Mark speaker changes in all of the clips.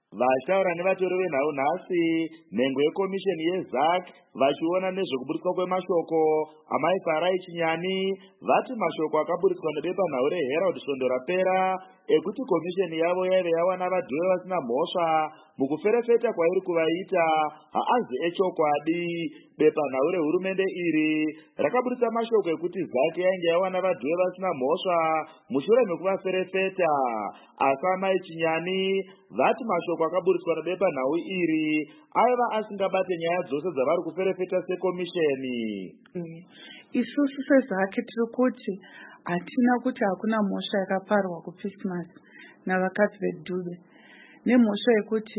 Speaker 1: Vachitaura nevatori venhau nhasi nhengo yekomisheni yeZAC vachiona nezvekuburitswa kwemashoko amai Sarai Chinyani vati mashoko akaburitswa nebepanhau reHerald svondo rapera ekuti komisheni yavo yaive yawana vadhuve vasina mhosva mukuferefeta kwairi kuvaita haazi echokwadi. Bepanhau rehurumende iri rakaburitsa mashoko ekuti ZAC yainge yawana vadhuve vasina mhosva mushure mekuvaferefeta, asi amai Chinyani vati mashoko akaburitswa nebepanhau iri aiva asingabate nyaya dzose dzavari kuferefeta sekomisheni.
Speaker 2: Isusu seZAC tiri kuti hatina kuti hakuna mhosva yakaparwa kuChristmas navakadzi vedhube, nemhosva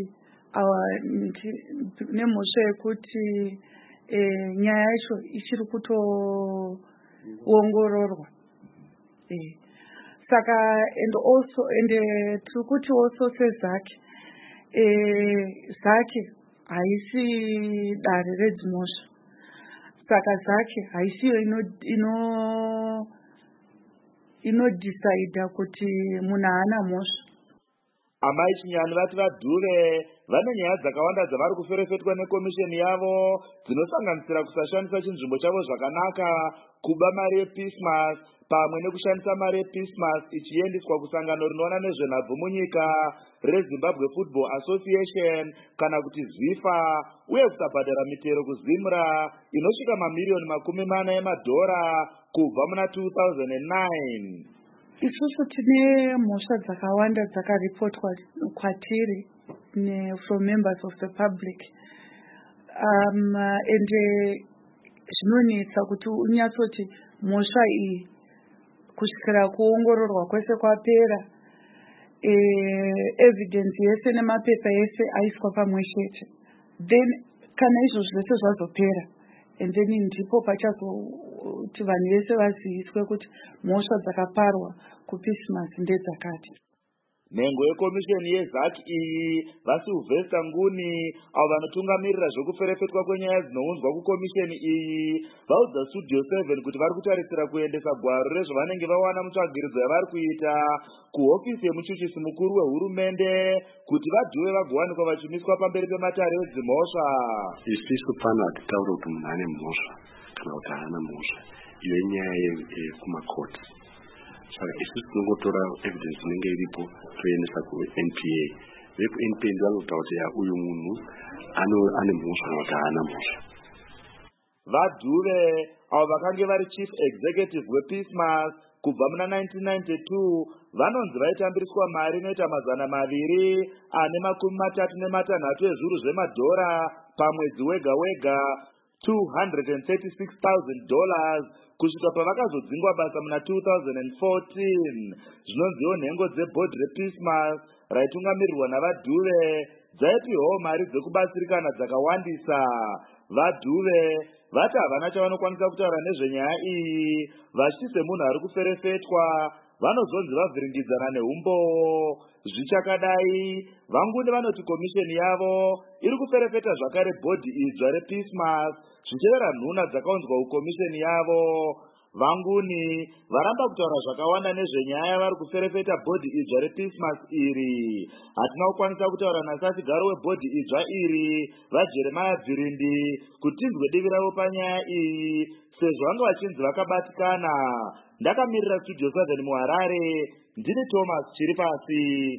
Speaker 2: yekuti nyaya yacho ichiri kutoongororwa. Saka tiri kuti also seZAC ZAC haisi dare redzimhosva, saka ZAC haisiyo inodhisaidha kuti munhu haana mhosva.
Speaker 1: Amai Chinyani vati vadhuve vane nyaya dzakawanda dzavari kuferefetwa nekomisheni yavo dzinosanganisira kusashandisa chinzvimbo chavo zvakanaka, kuba mari yePeacemas pamwe nekushandisa mari yePeacemas ichiendeswa kusangano rinoona nezvenhabvu munyika reZimbabwe Football Association kana kuti ZIFA, uye kusabhadhara mitero kuzimura inosvika mamiriyoni $40 emadhora kubva muna 2009.
Speaker 2: Isusu tine mhosva dzakawanda dzakaripotwa kwatiri from members of the public, ende zvinonetsa kuti unyatsoti mhosva iyi kusvikira kuongororwa kwese kwapera, evidence yese nemapepa yese aiswa pamwe chete, then kana izvozvo zvese zvazopera, and then ndipo pachazoti vanhu vese vaziviswe kuti mhosva dzakaparwa kuChristmas ndedzakati.
Speaker 1: Nhengo yekomisheni yeZAC iyi vaSylvester Nguni avo vanotungamirira zvekuferefetwa kwenyaya dzinounzwa kukomisheni iyi vaudza Studio 7 kuti vari kutarisira kuendesa gwaro rezvavanenge vawana mutsvagiridzo yavari kuita kuhofisi yemuchuchisi mukuru wehurumende kuti vadhuve vagowanikwa vachimiswa pamberi pematare edzimhosva.
Speaker 3: Isusu pano hatitauri kuti munhu ane mhosva kana kuti haana mhosva, iyo inyaya yekumakoti. Saka isusu tinongotora evidence inenge iripo toendesa kuNPA. VekuNPA ndivo vanotaura kuti uyu munhu ane mhosva kana kuti haana mhosva.
Speaker 1: Vadhuve avo vakange vari chief executive wePeacemas kubva muna 1992 vanonzi vaitambiriswa mari inoita $236,000 ezviuru zvemadhora pamwedzi wega wega, $236,000 kusvika pavakazodzingwa basa muna 2014. Zvinonziwo nhengo dzebhodhi rePeacemas raitungamirirwa navadhuve dzaipiwawo mari dzekubatsirikana dzakawandisa. Vadhuve vati havana chavanokwanisa kutaura nezvenyaya iyi, vachiti semunhu ari kuferefetwa vanozonzi vavhiringidzana neumbowo. Zvichakadai, Vanguni vanoti komisheni yavo iri kuferefeta zvakare bhodhi idzva rePeacemas zvichireva nhuna dzakaunzwa kukomisheni yavo. Vanguni varamba kutaura zvakawanda nezvenyaya yavari kuferefeta bhodhi idzva rePeacemas iri. Hatina kukwanisa kutaura nasasigaro webhodhi idzva iri vaJeremiah Bvirindi kuti tinzwe divi ravo panyaya iyi, sezvo vanga vachinzi vakabatikana. Ndakamirira Studio 7 muHarare, ndini Thomas Chiripasi.